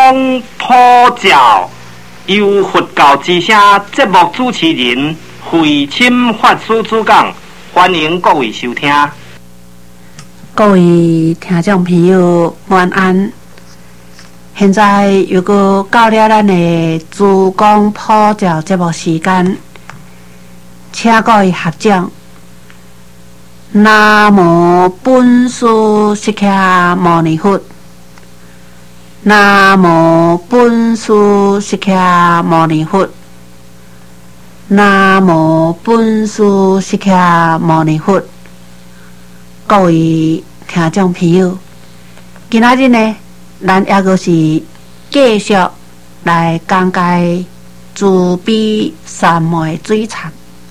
公普照，由佛教之声节目主持人慧钦法师主讲，欢迎各位收听。 各位听众朋友，晚安。现在又到了咱的主公普照节目时间，请各位合掌。南无本师释迦牟尼佛。南无本师释迦牟尼佛。南无本师释迦牟尼佛。各位听众朋友，今仔日呢，咱也个是继续来讲解慈悲三昧水忏，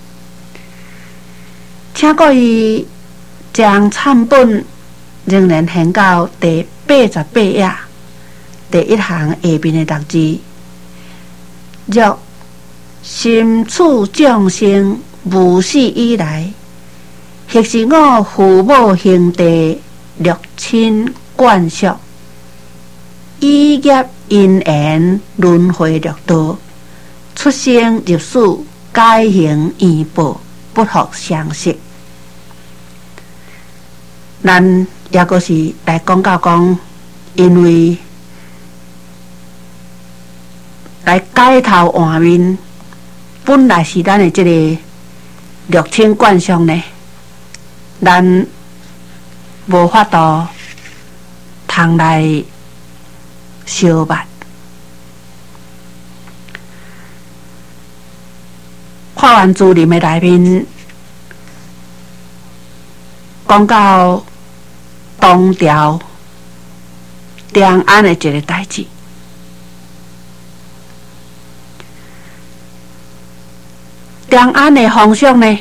请各位将忏本仍然填到第88页第一行下面的6字：若心处众生无始以来，或是我父母兄弟六亲眷属，以业因缘轮回六道，出生入死，改行依报，不复相识。咱也个是来讲到讲，因为来改头换面，本来是咱的这个六亲眷属呢，咱无法度通来相捌。看完主林的内面，讲到东调长安的一个代志。长安的方向呢，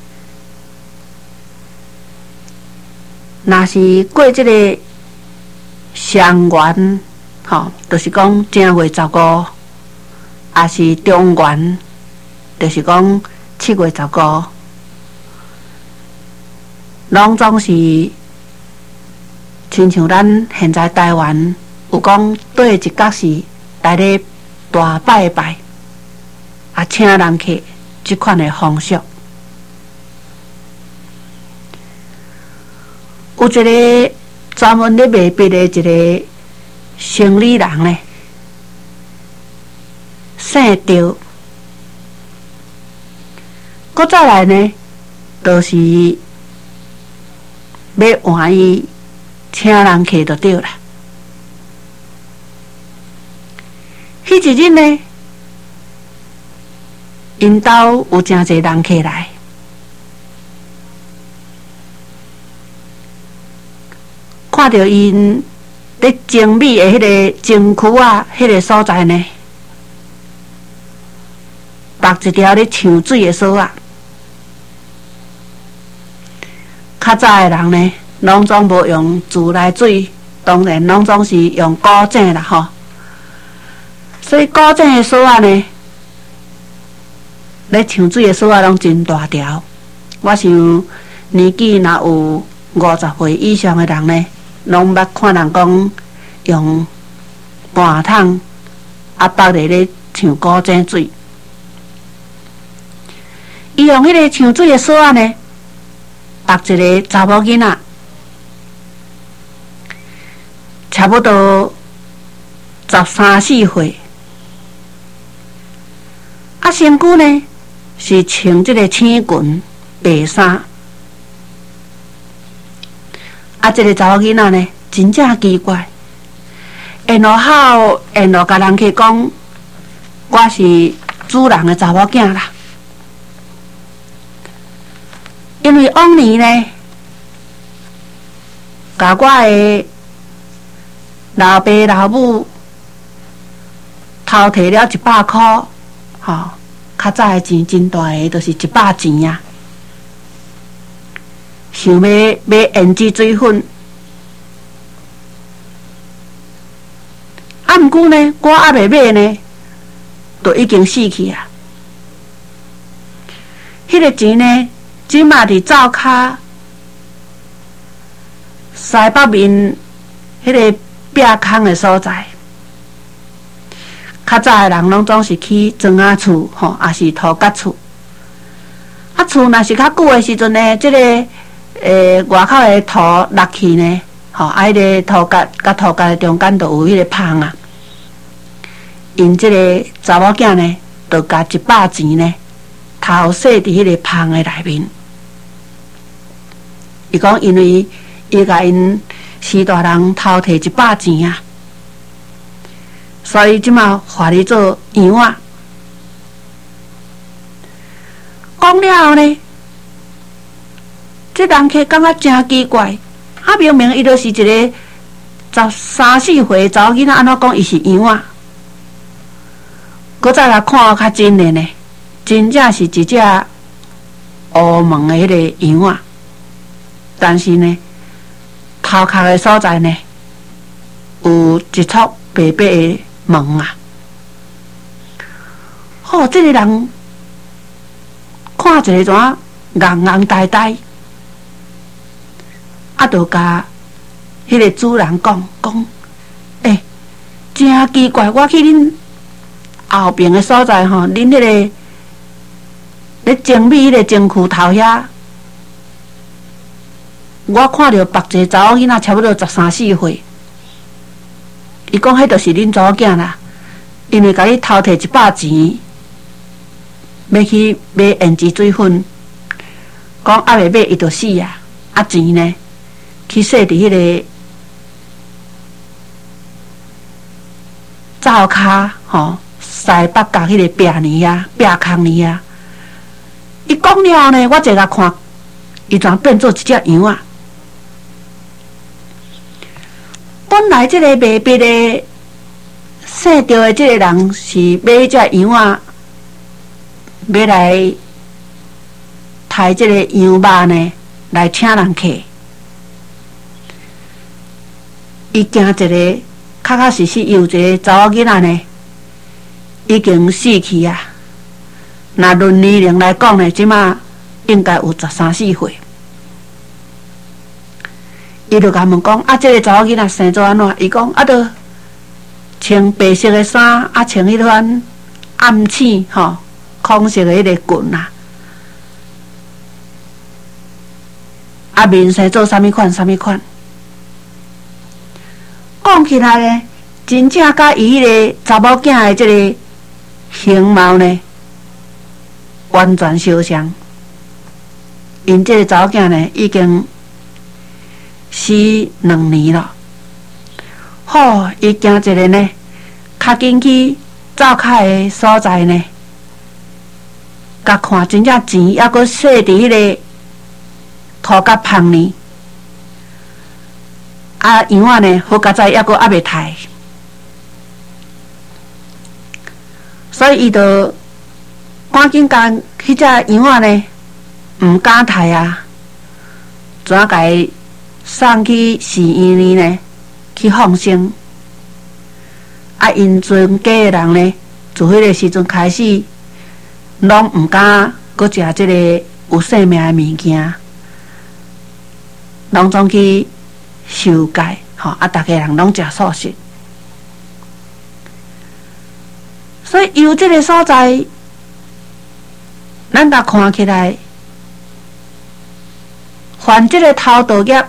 若是过这个襄元，就是讲正月15，也是中元，就是讲7月15，拢总是亲像咱现在台湾有讲对一角是来咧大拜拜，请人客这款的方式。有一个专门咧卖笔的一个生理人呢，姓赵，搁再来呢，就是要换伊请人客就对啦。迄一日呢，因兜有真侪人客来，看到因咧精美的迄个情区啊，迄个所在呢，绑一条咧抢水的绳啊。较早的人呢，拢总无用自来水，当然拢总是用古井啦吼。所以古井的绳啊呢，咧抢水的绳啊拢真大条。我想年纪若有50岁以上的人呢，拢捌看人讲用半桶绑咧抢古井水。伊用迄个抢水的绳啊呢，绑一个查某囡仔，差不多13、14岁，身躯呢是穿这个青裙白衫。这个查某囡仔呢，真正奇怪，沿路跑，沿路甲人去讲，我是主人的查某囝啦。因为往年呢，甲我的老爸老母偷摕了100块，较早的钱真大个，就是100钱啊。想要买胭脂水粉，毋过呢，我还未买呢，就已经死去啊。迄个钱呢，即马伫灶骹西北面迄个壁坑的所在。 较早的人拢总是起砖仔厝吼，也是土角厝。啊，厝若是较久的时阵呢，即、个外口的土落去呢，吼，迄个土角甲土角的中间就有迄个芳啊。因即个查某囝呢，就甲100钱呢，头洗伫迄个芳的内面。伊讲，因为伊甲因时大人偷摕100钱啊，所以即马换你做羊仔。讲了后呢，这人客感觉真奇怪，啊，明明伊就是一个13、14岁查某囡仔，安怎讲伊是羊仔？搁再来看较真的呢，真正是一只乌毛的迄个羊仔，但是呢，头壳的所在呢，有一撮白白的毛啊。哦，这个人看一个怎啊，硬硬呆呆，啊，就甲迄个主人讲，真奇怪，我去恁后边的所在吼，恁迄个咧精美迄个精区头遐，我看到别一个查某囡仔差不多13、14岁。伊讲，迄就是恁查某囝啦，因为甲你偷摕100钱，要去买胭脂水粉，讲还未买伊就死啊！啊钱呢，去洗伫迄个灶骹吼，西北角迄个壁泥啊、壁空泥啊。伊讲了后呢，我坐来看，伊怎变做一只羊啊？本来这个卖笔的姓赵的这个人是买迄只羊啊，要来抬这个羊肉呢，来请人客。伊惊一个确确实实有一个查某囡仔呢，已经死去啊。若论年龄来讲呢，即马应该有13、14岁。伊就甲问讲，啊，这个查某囡仔生做安怎？伊讲，啊，都穿白色的衫，啊，穿迄款暗青吼，空色的迄个裙啊，啊，面生做啥物款？讲起来呢，真正甲伊迄个查某囝的这个形貌呢，完全相像。因这个查某囝呢，已经死2年了。好，伊惊一个呢，较紧去灶骹的所在呢，甲看真正钱，还阁洗伫迄个涂甲芳呢。啊，羊仔呢，好佳哉，还阁未刣，所以伊就赶紧将迄只羊仔呢，毋敢刣啊，怎啊甲伊送去寺院里呢，去放生。啊，因全家的人呢，自迄个时阵开始，拢毋敢阁食即个有生命的物件，拢总去受戒，吼，啊，逐个人拢食素食。所以由即个所在，咱甲看起来，犯即个偷盗业，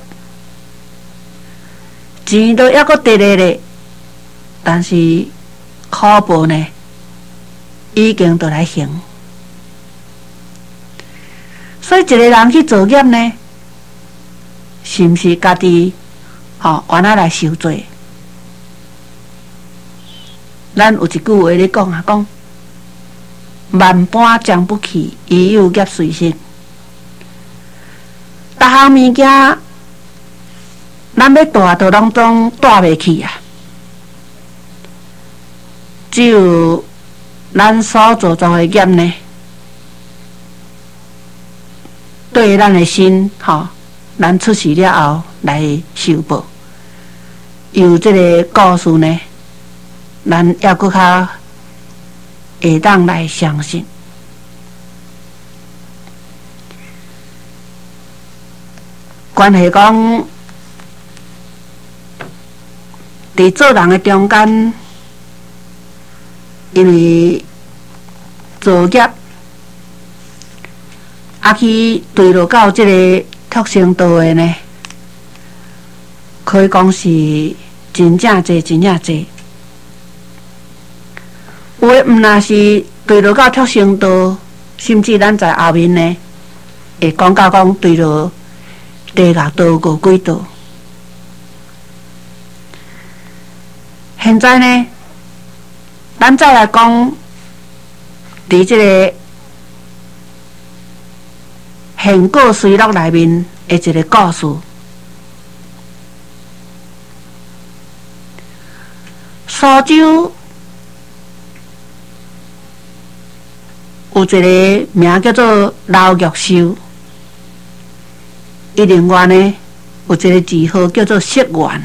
钱都还阁得咧，但是苦报呢，已经都来行。所以一个人去做业呢，是毋是家己吼原来来受罪？咱有一句话咧讲啊，讲万般将不起，亦有业随身。逐项物件，咱要带都拢总带袂去啊。只有咱所做的业呢，对咱的心吼，咱出世了后来受报。由这个故事呢，咱还搁较会当来相信。关系讲，伫做人的中间， 因为作业去对落到即个拓生道的呢，可以讲是真正济，真正济。有诶，毋若是对落到拓生道，甚至咱在后面呢，会讲到讲对落地乐道、五鬼道。现在呢，咱再来讲，伫即个现果随录内面的一个故事。苏州有一个名叫做刘玉秀，伊另外呢有一个字号叫做释元。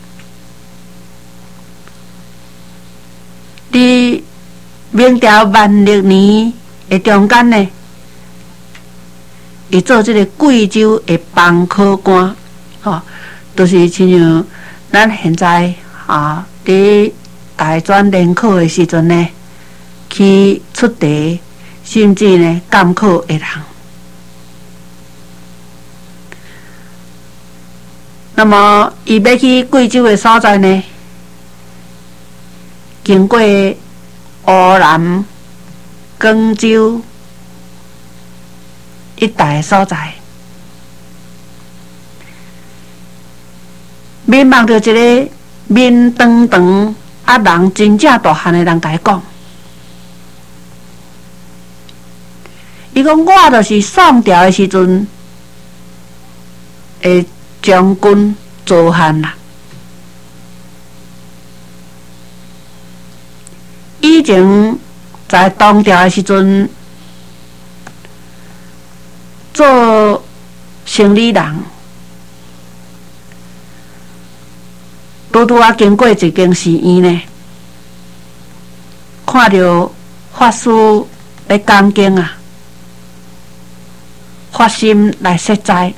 伫明朝万历年的中间呢，伊做即个贵州的帮考官，就是亲像咱现在伫大专联考的时阵呢，去出题，甚至呢监考的人。那么伊要去贵州的所在呢，经过湖南、广州一带的所在，面望到一个面长长人真正大汉的人甲伊讲，伊讲我就是宋朝的时阵的将军左汉啦。以前在唐朝的时阵，做生理人，拄经过一间寺院呢，看到法师咧讲经发心来设斋，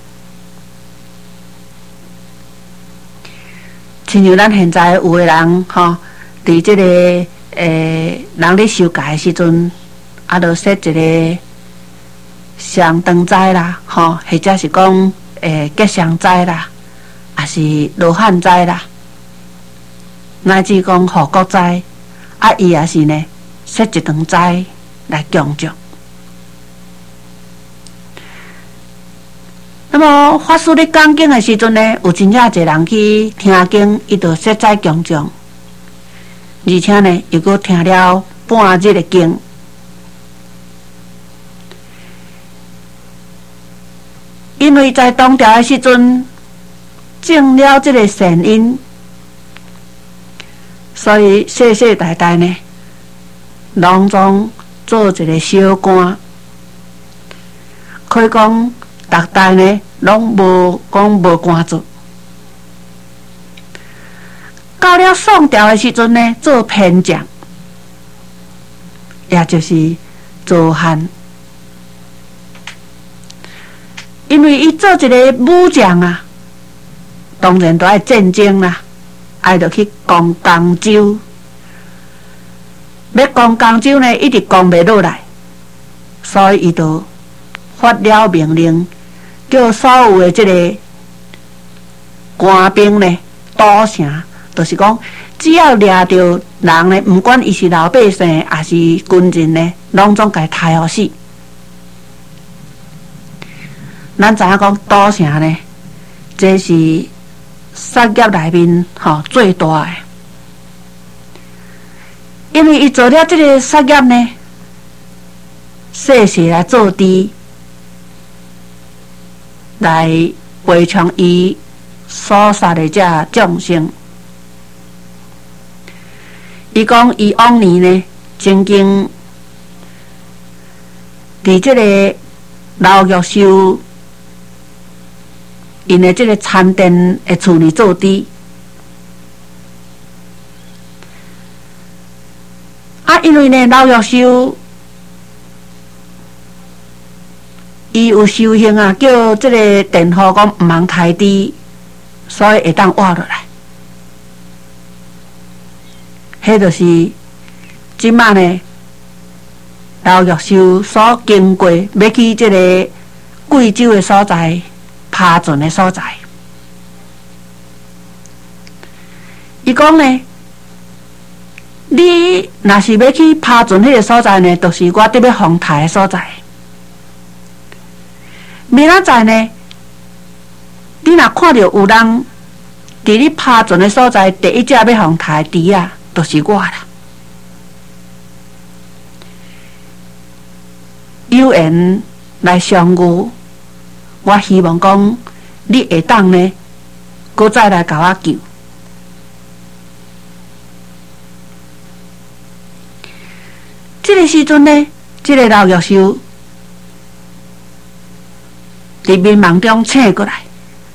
亲像咱现在有的人伫即个人咧修改的时阵，就设一个上灯斋啦，或者是讲吉祥斋啦，也是罗汉斋啦，乃至讲护国斋，伊也是呢设一堂斋来供祝。那么法师咧讲经的时阵呢，有真正侪人去听经，伊就设斋供祝。而且呢，又搁听了半日的经，因为在唐朝的时阵种了这个善因，所以世世代代呢，隆重做一个小官，可以讲逐代呢拢无官做。到了宋朝的时阵呢，做偏将，也就是左汉。因为伊做一个武将当然都爱战争啦，就去攻江州。要攻江州呢，一直攻袂落来，所以伊就发了命令，叫所有的这个官兵呢堵城。就是讲，只要抓到人呢，不管伊是老百姓还是军人呢，拢总该杀互死。咱知影讲堵城呢，这是杀业内面最大的，因为伊做了这个杀业呢，世世来做猪，来赔偿伊所杀的这众生。伊讲，伊往年呢，曾经伫这个刘玉秀因的这个餐店的厝里做猪，因为呢，刘玉秀伊有修行叫这个店户讲唔通开猪，所以会当活落来。迄就是即马呢，老玉秀所经过要去即个贵州的所在爬船的所在，伊讲呢，你若是要去爬船迄个所在呢，就是我伫要防台的所在。明仔载呢，你若看到有人伫你爬船的所在，第一只要防台的猪啊，就是我啦。有缘来相遇，我希望讲你会当呢，搁再来甲我救。这个时阵呢，这个老玉秀伫迷茫中醒过来，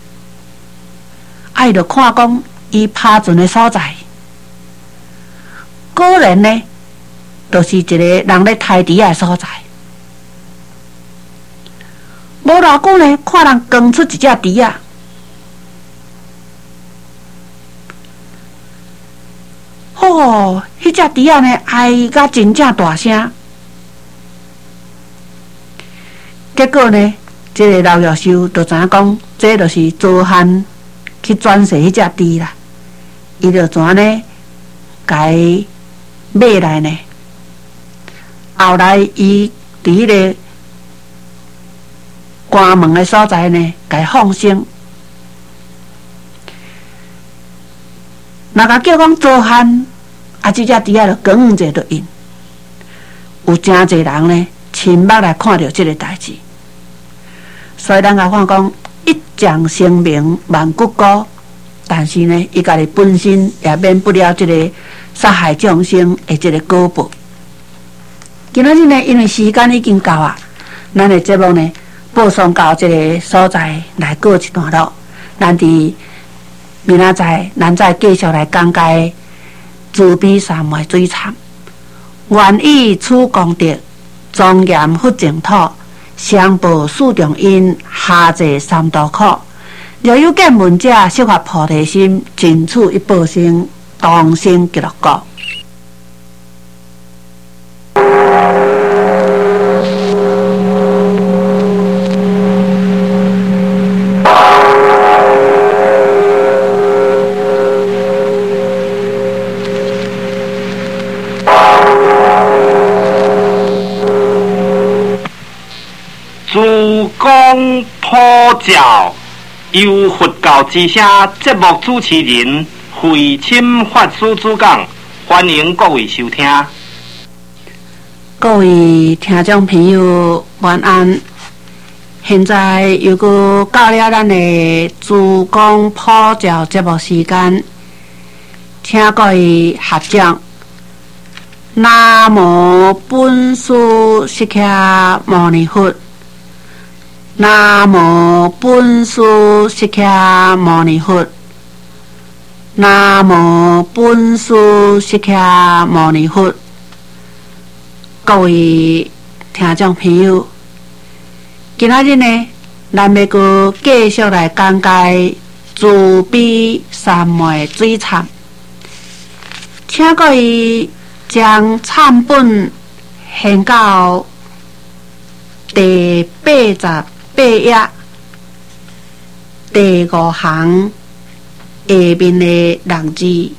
伊就看讲伊爬船的所在，果然呢，就是一个人咧抬猪的所在。无偌久呢，看人扛出一只猪仔，哦，迄只猪仔呢，哀甲真正大声。结果呢，这个老玉秀就知影讲，这就是周汉去转世迄只猪啦。伊就怎呢，甲伊买来呢？后来伊伫迄个关门的所在呢，甲伊放生。若甲叫讲周汉，啊，这只猪仔就讲者就因，有真侪人呢，亲目来看到这个代志。所以咱甲看讲，一将成名万骨枯，但是呢，伊家己本身也免不了这个杀害众生的这个果报。今仔日呢，因为时间已经到啊，咱的节目呢，播送到这个所在来告一段落。咱伫明仔载，咱再继续来讲解慈悲三昧水忏，愿以此功德，庄严佛净土。上报四重因，下济三途苦。若有见闻者，悉发菩提心，尽此一报身，当生极乐国。 诸公普照，由佛教之声节目主持人慧钦法师主讲，欢迎各位收听。 各位听众朋友，晚安。现在又搁到了咱的诸公普照节目时间，请各位合掌。南无本师释迦牟尼佛。南无本师释迦牟尼佛。南无本师释迦牟尼佛。各位听众朋友，今仔日呢，咱要搁继续来讲解慈悲三昧水忏，请各位将忏本献到第88页第5行下面的6字：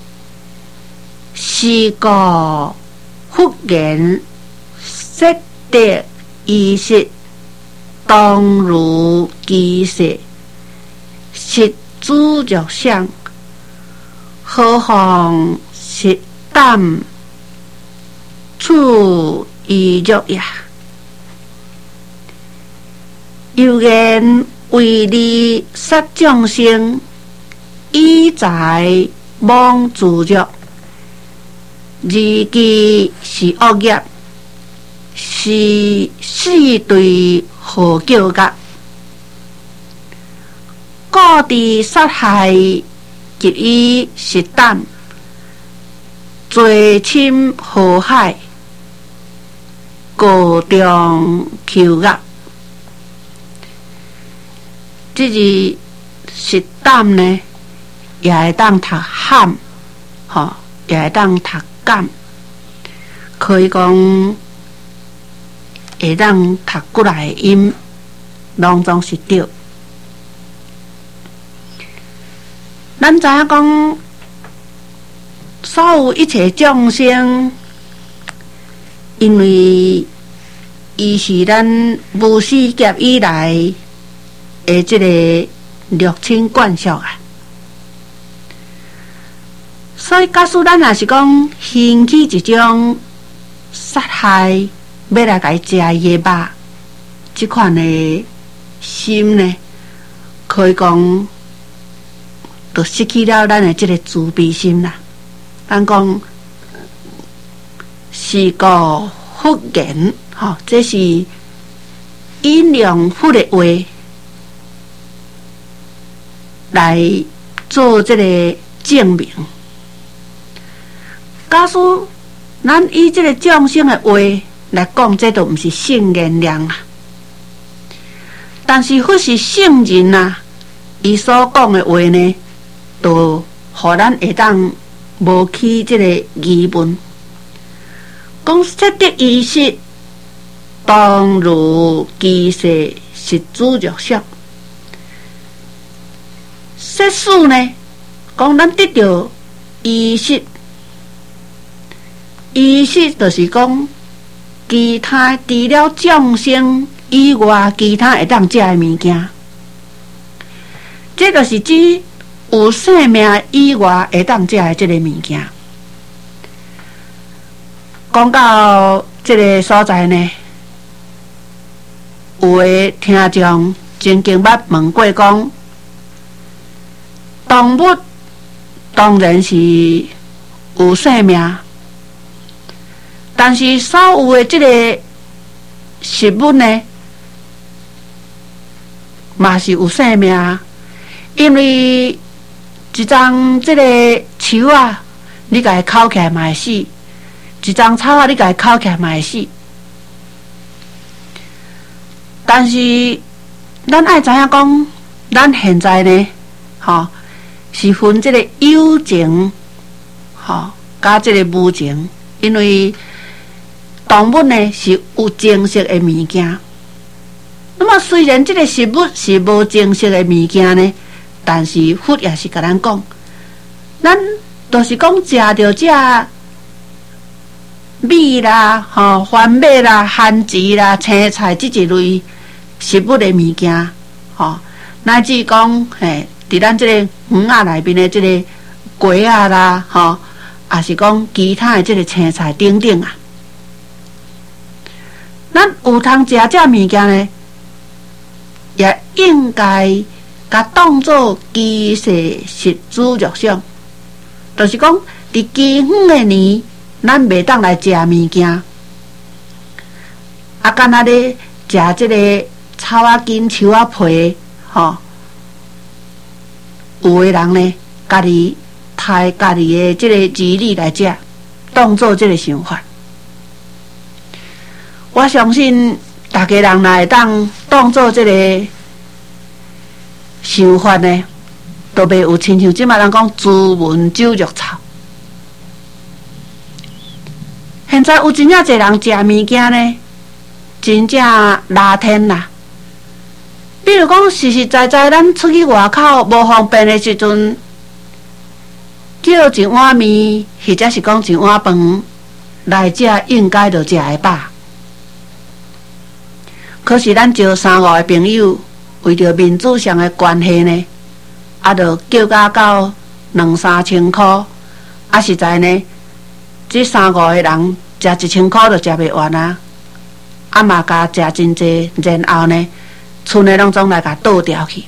是故佛言，悉得衣食，当如其事，实诸欲想，何况实胆处衣欲也。有言为利杀众生，以财妄自欲，而其是恶业，是四对何叫噶？故地杀害，及以实胆，罪侵祸害，各中求恶。这是实胆呢，也会当读喊，也会当读感。 可以讲会当读过来的音，拢总是对。咱知影讲，所有一切众生，因为伊是咱无始劫以来的这个六亲眷属啊，所以假使咱若是讲兴起一种杀害，要来甲伊食伊的肉，即款的心呢，可以讲就失去了咱的这个慈悲心啦。咱讲是个佛言，吼，这是引用佛的话来做这个证明。假使咱以这个众生的话来讲，这都不是圣言量啊。但是佛是圣人啊，伊所讲的话呢，都互咱会当无起这个疑问。讲色得意识，当如其世实主肉相。色事呢，讲咱得到意识，意识就是讲其他除了众生以外，其他会当食的物件。这就是指有生命以外会当食的这个物件。讲到这个所在呢，有的听众真经捌问过讲，动物当然是有生命，但是所有的这个食物呢，嘛是有生命，因为一张这个树啊，你甲伊烤起来嘛会死；一张草啊，你甲伊烤起来嘛会死。但是咱爱知影讲，咱现在呢，吼，是分这个有情，吼，加这个无情，因为动物呢是有情色的物件。那么虽然这个食物是无情色的物件呢，但是佛也是甲咱讲，咱都是讲食着这米啦、吼番麦啦、番薯啦、青菜这一类食物的物件，吼，乃至讲伫咱这个园仔内面的这个果啊啦，吼，也是讲其他的这个青菜等等啊。咱有通食这物件呢，也应该甲当作其世实主肉相，就是讲伫基远的年，咱袂当来食物件，啊，干那咧食这个草仔根、树仔皮，吼，有的人呢，家己杀家己的这个儿女来食，当作这个想法。我相信大家人来当作这个想法呢，都袂有亲像即马人讲朱文酒肉臭。现在有真正侪人食物件呢，真正拉天啦。比如讲，实实在在咱出去外口无方便的时阵，叫一碗面，或者是讲一碗饭来食，应该就食会饱。可是咱招3、5个朋友，为着民主上的关系呢，就叫到2、3千块，实在呢，这3、5个人食1000块就食袂完啊！嘛甲食真济，然后呢，剩的拢总来甲倒掉去。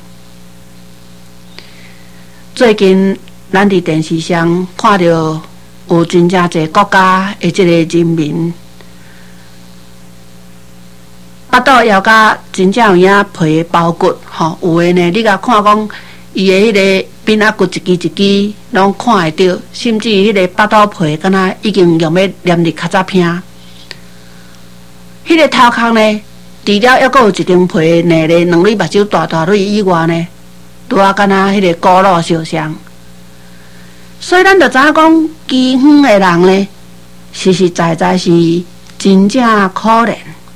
最近咱伫电视上看到有真正侪国家的这个人民，巴肚枵甲真正有影皮包骨，吼，有的呢，你甲看讲伊的迄个边仔骨一支一支拢看会到，甚至迄个巴肚皮敢若已经用要黏入较早片。迄个头壳呢，除了还阁有一张皮内咧2粒目睭大大蕊以外呢，拄啊敢若迄个骨肉烧伤。所以咱就知影讲，基远的人呢， 实实在在是真正可怜。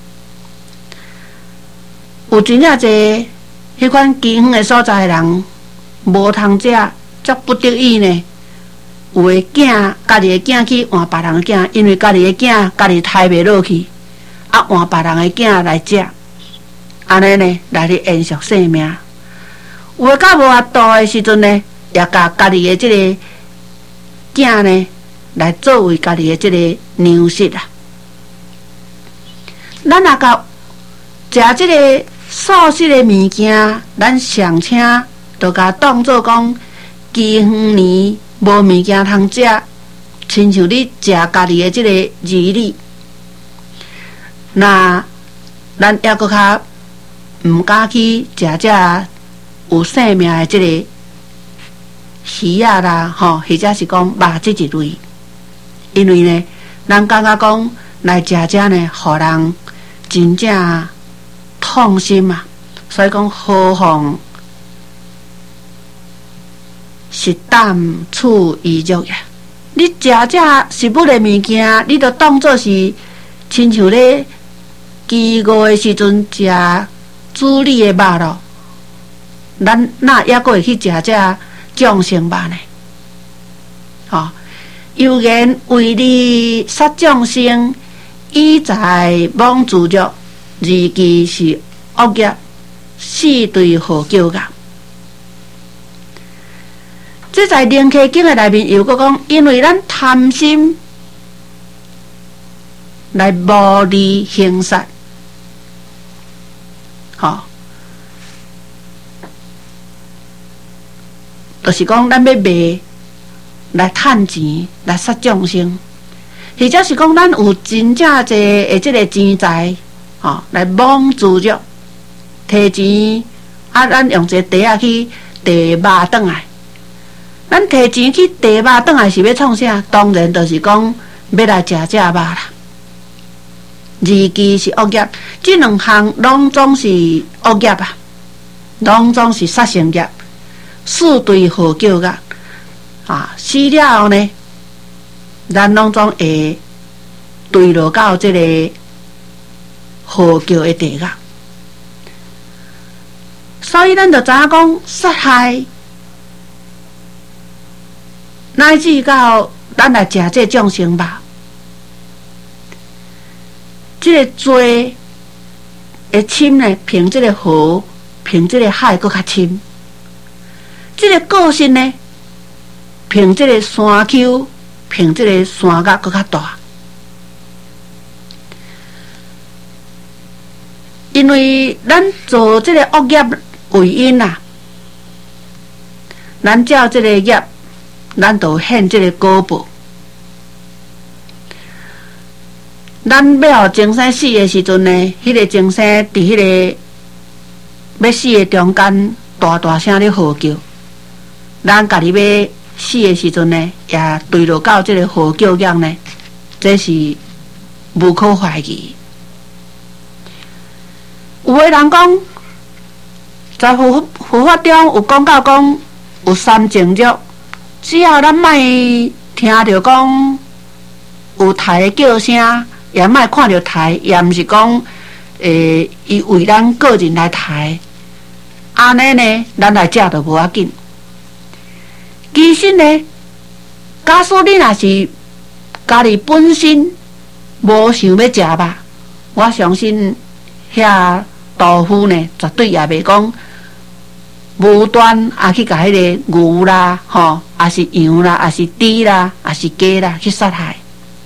有真正侪迄款饥荒的所在的人，无通食，则不得已呢。有的囝，家己的囝去换别人的囝，因为家己的囝家己抬袂落去，啊换别人的囝来食，安尼呢来去延续生命。有的较无法度的时阵呢，也甲家己的即个囝呢来作为家己的即个粮食啊。咱若甲食即个素食的物件，咱上请就甲当做讲饥荒年无物件通食，亲像你食家己的即个鱼粒，那咱抑搁较毋敢去食有生命的即个鱼仔啦，吼，或者是讲肉即一类，因为呢，咱感觉讲来食呢，互人真正痛心啊，所以讲何妨食啖处鱼肉呀！你食食物的物件，你就当作是亲像咧饥饿的时阵食猪里的肉咯。咱哪抑阁会去食众生肉呢？吼，有言为你杀众生，以财罔自足，二记是恶业，四对何叫噶？这在《灵溪经》的内面又搁讲，因为咱贪心来无理行杀，吼，就是讲咱要卖来趁钱来杀众生，或者是讲咱有真正侪的即个钱财，吼，来罔自足，摕钱啊，咱用一个袋仔去提肉转来。咱摕钱去提肉转来是要创啥？当然就是讲要来食肉啦。二记是恶业，这两项拢总是恶业啊，拢总是杀生业。四对何叫噶？啊，死了后呢，咱拢总会对落到这个何叫的地方。所以咱就知影讲杀害。乃至到咱来食这众生肉，这个罪会深呢，凭这个河，凭这个海搁较深；这个个性呢，凭这个山丘，凭这个山岳搁较大。因为咱做这个恶业为因啊，咱照这个业。咱就现这个果报，咱要互前生死的时阵呢，迄个前生伫迄个要死的中间，大大声咧呼叫。咱家己要死的时阵呢，也对落到这个呼叫业呢，这是无可怀疑。有的人讲，在佛法中有讲到讲有三情欲。只要咱莫听到讲有台的叫声，也莫看到台，也毋是讲伊为咱个人来台，安尼呢，咱来食就无要紧。其实呢，假使你若是家己本身无想要食肉，我相信遐道夫呢，绝对也袂讲。无端啊去甲迄个牛啦，吼，也是羊啦，也是猪啦，也是鸡啦去杀害。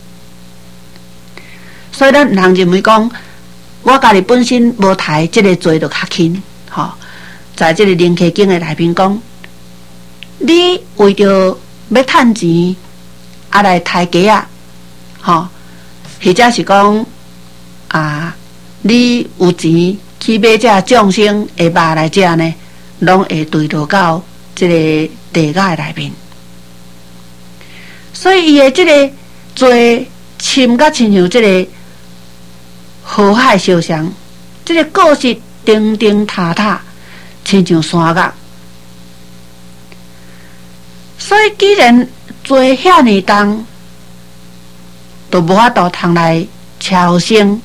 所以咱毋通认为讲，我家己本身无抬即个罪就较轻，吼。在即个《灵溪经》的内面讲，你为着要趁钱啊来抬鸡啊，吼，或者是讲啊，你有钱去买这众生的肉来食呢？拢会对落到这个地界内面，所以伊的这个罪深甲亲像这个河海相像，这个个性钉钉塔塔，亲像山岳。所以既然罪遐尼重， 都无法度通来超生，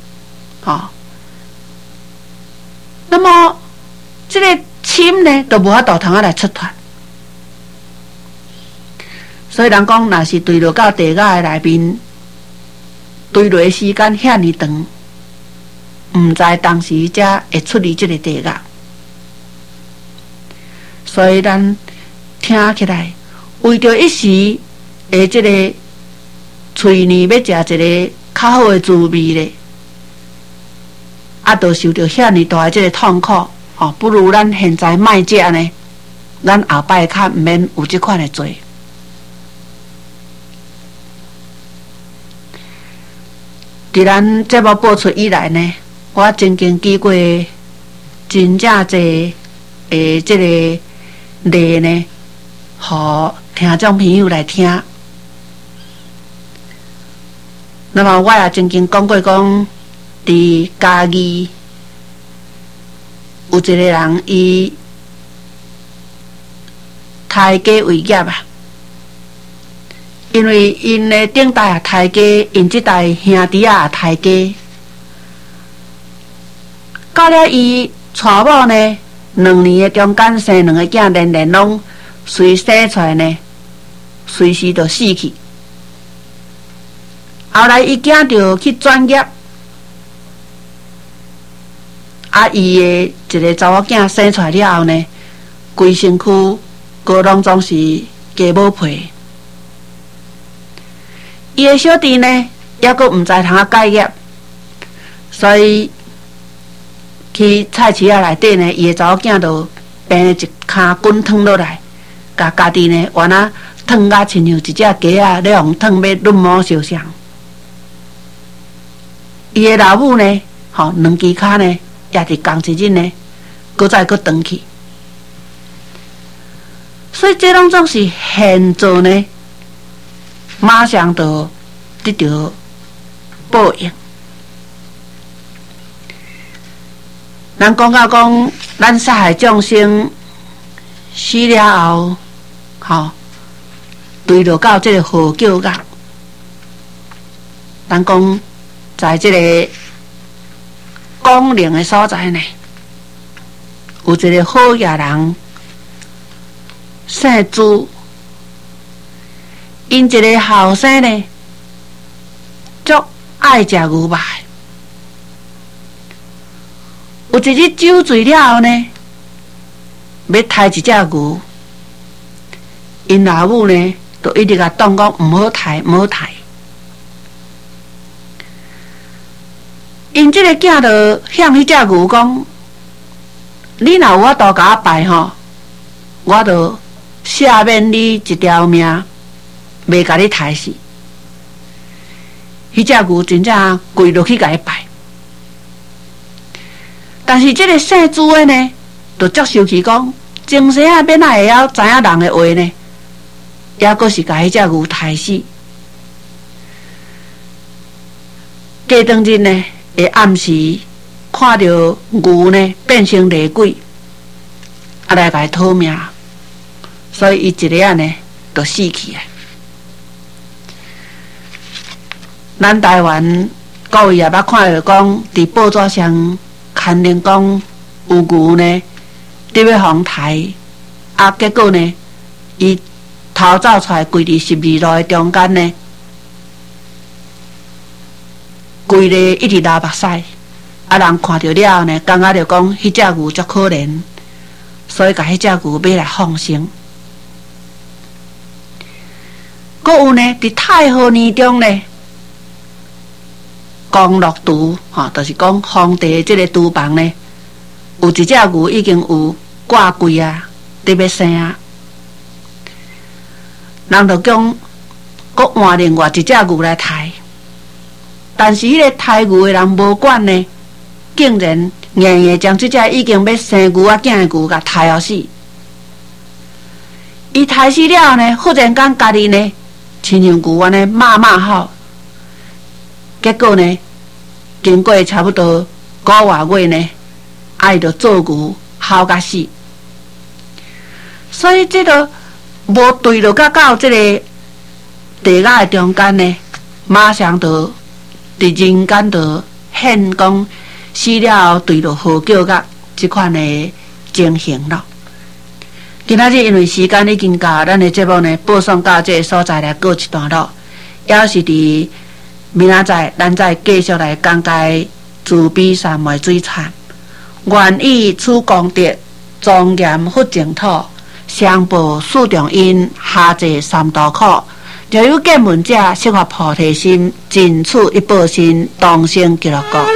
那么这个心呢，都无法度通来出脱。所以人讲，若是坠落到地狱的内面，坠落的时间遐尼长，毋知当时才会出离这个地狱。所以咱听起来，为着一时的这个嘴呢要食一个较好的滋味咧，都受到遐尼大的这个痛苦，不如咱现在卖食呢，咱后摆较毋免有这款的罪。伫咱节目播出以来呢，我曾经记过真正侪诶，这个例呢，互听众朋友来听。那么我也曾经讲过，讲伫嘉义有一个人，伊抬价为业啊。因为因的顶代也抬价，因这代兄弟也抬价，到了伊娶某呢，2年的中间生2个囝，连连拢随生出来呢，随时就死去。后来伊囝就去转业，伊的一个查某囝生出来了后呢，规身躯高拢总是鸡母皮。伊的小弟呢，抑阁毋知通啊改业，所以去菜市仔内底呢，伊的查某囝就病一骹滚烫落来，甲家己呢原啊烫甲亲像一只鸡仔咧，用烫要润毛烧香。伊的老母呢，2只骹呢，也伫同一日呢，搁再搁转去，所以这拢总是现做呢。马上就得到报应。咱讲到讲，咱杀害众生死了后，坠落到这个河桥角。咱讲在这个光陵的所在呢，有一个好野人，姓朱。因一个后生呢，足爱食牛排。有一日酒醉了后呢，要杀一只牛，因老母呢，就一直甲讲毋好杀，毋好杀。因这个囝就向迄只牛讲：“你若有法度甲我拜吼，我就赦免你一条命。”袂甲你杀死，迄只牛真正跪落去甲伊拜，但是这个姓朱的呢，就足生气讲，前生啊，要哪会晓知影人的话呢？也阁是甲迄只牛杀死。过当日呢，会暗时看到牛呢变成厉鬼，来甲伊讨命，所以伊一个呢就死去啊。咱台湾各位也捌看到讲，伫报纸上刊登讲有牛呢，伫要互杀，结果呢，伊逃走出来，跪伫12路的中间呢，跪咧一直流目屎，人看到了后呢，感觉着讲迄只牛足可怜，所以甲迄只牛买来放生。阁有呢，伫太和年中呢。光禄厨，就是讲皇帝这个厨房呢，有一只牛已经有挂柜啊，伫要生啊。人就讲，搁换另外一只牛来杀，但是迄个杀牛的人无管呢，竟然硬硬将这只已经要生牛仔囝的牛甲杀了死。伊杀死了呢，忽然间家己呢，亲像牛安尼骂吼。结果呢，经过差不多5个月呢，伊就做牛吼甲死，所以这个无对落到这个地狱的中间呢， 马上就伫人间就现讲死了后对着河叫甲即款的情形咯。今仔日因为时间已经到，咱的节目呢播送到这个所在来告一段落，也是伫明仔载咱再继续来讲解自比三昧水产，愿以此功德庄严佛净土，上报四重因，下济三途苦。若有见闻者，悉发菩提心，尽此一报身，同生极乐国。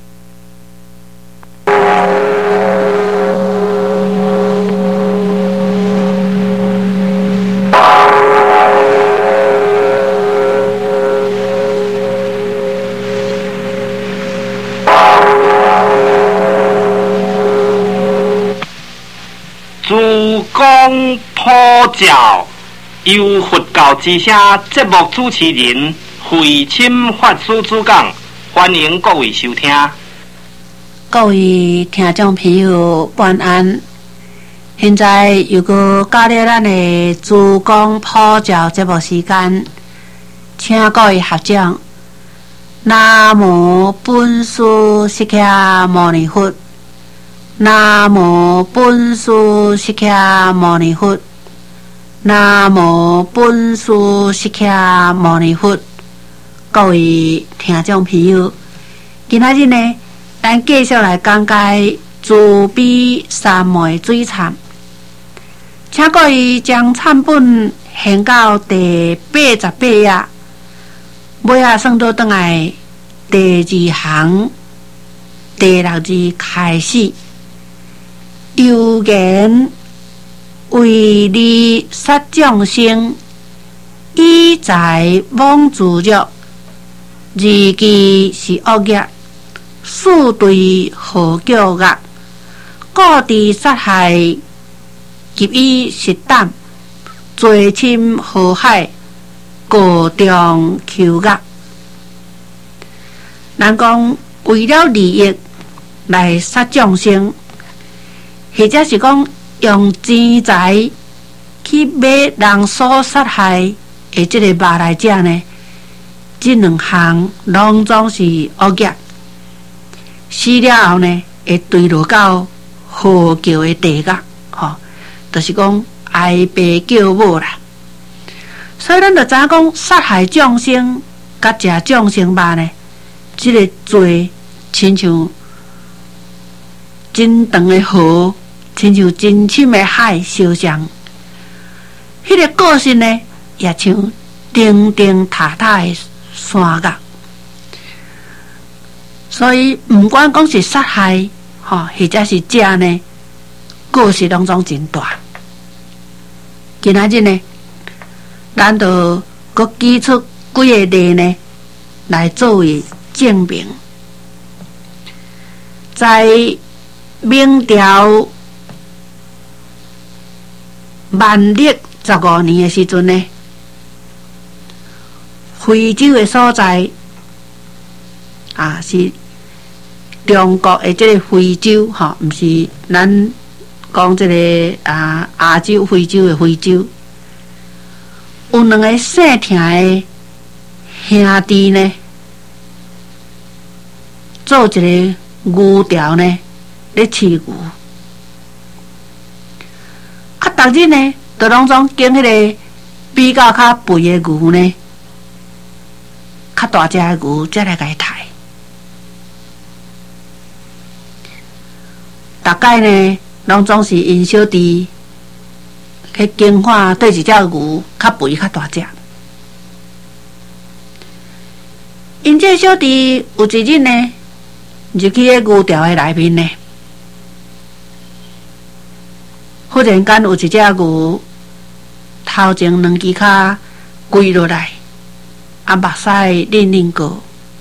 诸公普照，由佛教之声节目主持人慧钦法师主讲，欢迎各位收听。 各位听众朋友，晚安。现在又搁到了咱的诸公普照节目时间，请各位合掌。南无本师释迦牟尼佛。南无本师释迦牟尼佛。南无本师释迦牟尼佛。各位听众朋友，今仔日呢，咱继续来讲解自比三昧水忏，请各位将忏本献到第88页，尾仔算倒转来第2行第6字开始。有言为利杀众生，以财妄自辱，二句是恶业，四对何叫恶？故地杀害，及以实胆，罪侵祸害，各中求恶。人讲为了利益来杀众生，或者是讲用钱财去买人所杀害的这个肉来食呢，这两项拢总是恶业。死了后呢，会对落到何叫的地狱，就是讲挨爸叫母啦。所以咱就知影讲杀害众生，甲食众生肉呢，这个罪亲像真长的河，亲像真深的海相像。迄个个性呢，也像钉钉塔塔的山角。所以不管讲是杀害，或者是食呢，个性拢总真大。今仔日呢，咱就佮举出几个例呢，来作为证明。在明朝万历15年的时阵呢，徽州的所在是中国的这个徽州，不是咱讲这个亚洲徽州的徽州，有两个姓田的兄弟呢，做一个牛条呢，咧饲牛。逐日呢，就拢总拣迄个比较较肥的牛呢，较大只的牛，才来甲伊杀。大概呢，拢总是因小弟去拣看对一只牛较肥较大只。因这小弟有一日呢，入去迄牛条的内面呢，忽然间有一只牛头前两支脚跪落来，目屎恁恁过。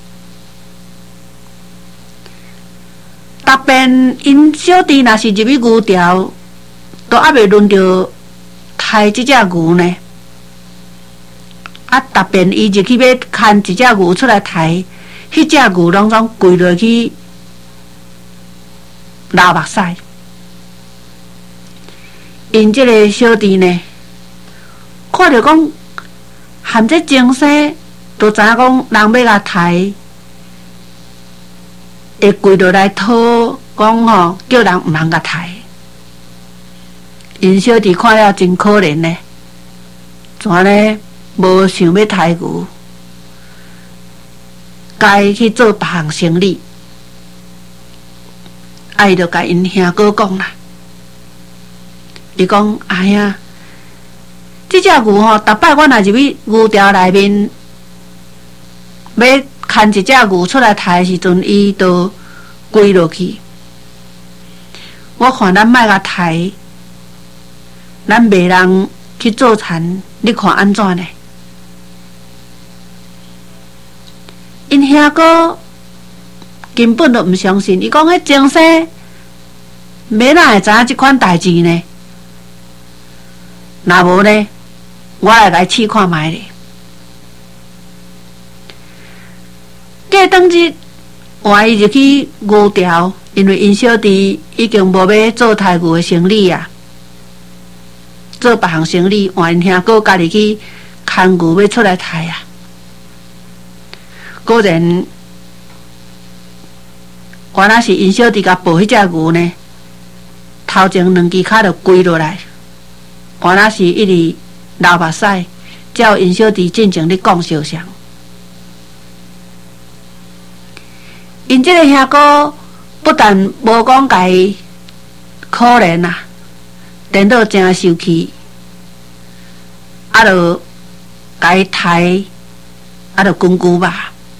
答辩因小弟若是入去牛条，都还未轮到抬这只牛呢。答辩伊入去要牵一只牛出来抬，迄只牛拢总跪落去流目屎。因这个小弟呢，看着讲含这精神都知影讲人要甲抬，会跪落来讨，讲吼叫人毋通甲抬。因小弟看了真可怜呢，怎呢无想要抬牛，该去做别项生意。伊就甲因兄哥讲啦，伊讲阿兄，即只牛吼，逐摆我若入去牛寮内面，要牵一只牛出来抬的时阵，伊就跪落去。我看咱莫甲抬，咱袂人去做田，你看安怎呢？因兄哥根本就毋相信，伊讲迄前世要哪会知影即款代志呢？若无呢，我来甲伊试看觅咧。过当日换伊入去牛寮，因为因小弟已经无要做抬牛的生意啊，做别项生意，换因兄哥家己去牵牛要出来抬啊。果然，原来是因小弟甲抱迄只牛呢，头前两支骹就跪落来，原来是一直流目屎，叫因小弟进前咧讲相像。因这个兄哥不但无讲家可怜啊，颠倒真受气，就家抬，就滚牛肉。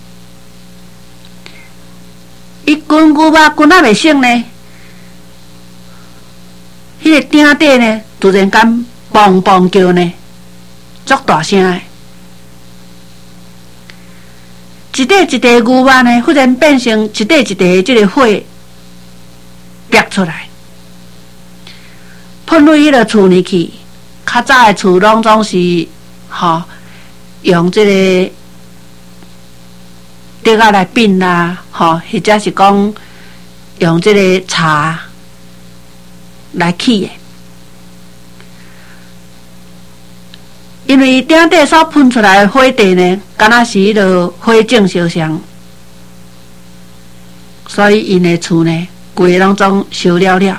伊滚牛肉滚啊袂省呢，迄个鼎底呢，突然间梆梆叫呢，足大声的。一块一块牛肉呢，忽然变成一块一块即个火逼出来，喷入迄个厝里去。较早的厝拢总是用即个竹仔来饼啦，或者是讲用即个茶来起的。因为鼎底所喷出来的火地呢，敢若是迄落火种烧香，所以因的厝呢，规个拢总烧了了。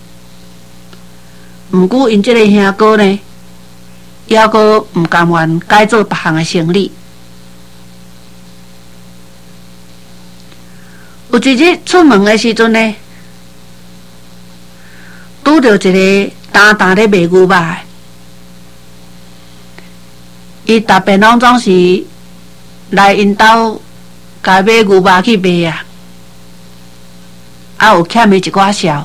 毋过因即个兄哥呢，还阁毋甘愿改做别项的生意。有一日出门的时阵呢，拄着一个担担咧卖牛肉的。伊逐遍拢总是来因兜甲买牛肉去卖啊，有欠伊一寡销。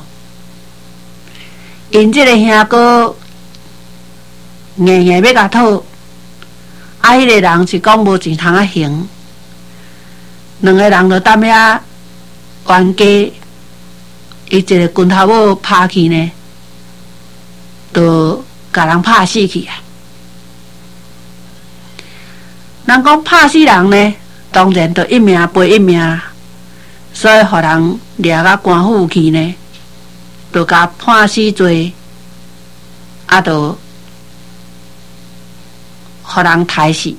因即个兄哥硬硬要甲讨，迄个人是讲无钱通啊行，两个人就踮遐冤家，伊一个拳头某拍去呢，就甲人拍死去啊。人讲拍死人呢，当然就一命赔一命，所以互人掠到官府去呢，就甲判死罪，就互人杀死。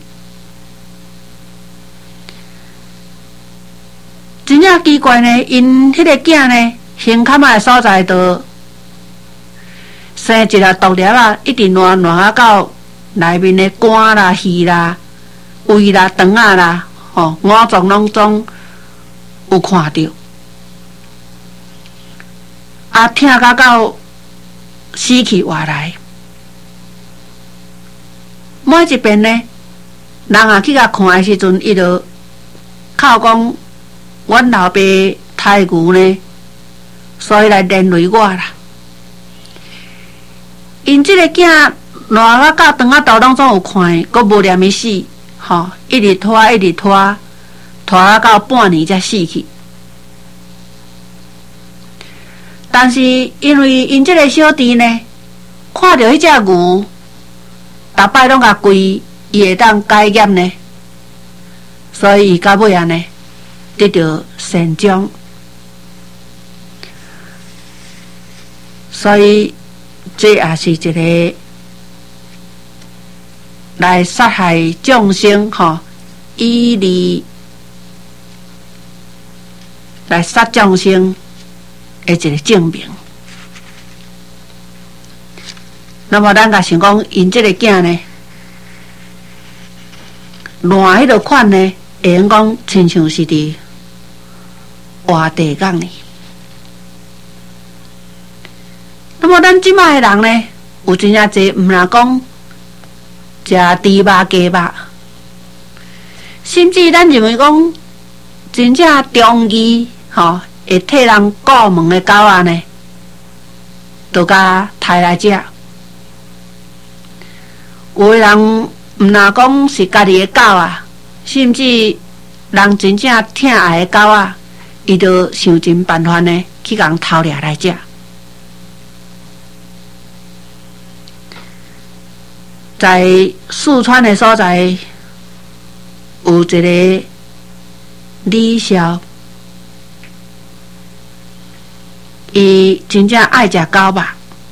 真正奇怪呢，因迄个囝呢，胸坎仔的所在就生一粒毒粒啊，一直烂啊到内面的肝啦、鱼啦、胃啦、肠仔啦，五脏拢总有看到。疼到死去活来。每一遍呢，人去甲看的时阵，伊就靠讲，阮老爸抬牛呢，所以来连累我啦。因这个囝烂到肠仔肚拢总有看，阁无念伊死，一直拖一直拖，拖到半年才死去。但是因为因这个小弟呢，看到迄只牛，逐摆拢甲跪，伊会当改业呢，所以伊到尾啊呢，得到善终。所以这也是一个来杀害众生以利来杀众生的一个证明。那么咱甲想讲，因这个囝呢，烂迄个款呢，会用讲亲像是伫活地港呢。那么咱即摆的人呢，有真正侪毋若讲食猪肉鸡肉，甚至咱认为讲真正中医会替人顾门的狗仔呢，都甲抬来食。有的人毋若讲是家己的狗啊，甚至人真正疼爱的狗啊，伊就想尽办法呢去共偷掠来食。在四川的所在，有一个李少，伊真正爱食狗肉，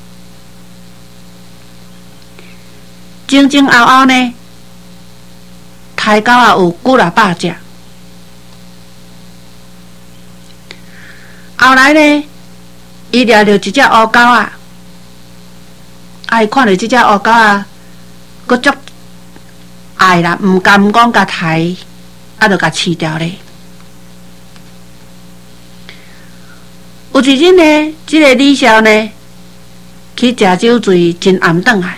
前前后后呢，杀狗啊有几啊百只。后来呢，伊掠着一只乌狗啊，伊看到这只乌狗啊，佫足爱啦，毋甘讲甲杀，就甲饲掉咧。有一日呢，这个李少呢，去食酒醉，真暗转来。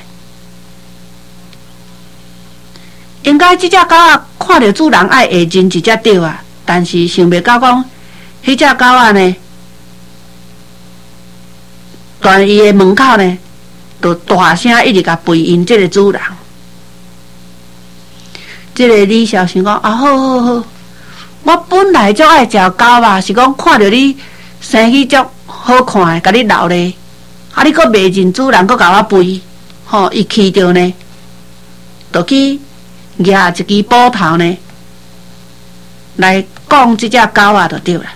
应该这只狗仔看到主人爱下认一只着啊，但是想袂到讲，迄只狗仔呢，在伊的门口呢，就大声一直甲吠因这个主人。这个李少想讲啊，好好好，我本来就爱食狗肉，是讲看到你生起足好看的，甲你闹咧，啊，你佫袂认主人，佫甲我吠，伊气着呢，就去拿一支斧头呢，来讲这只狗仔就对了。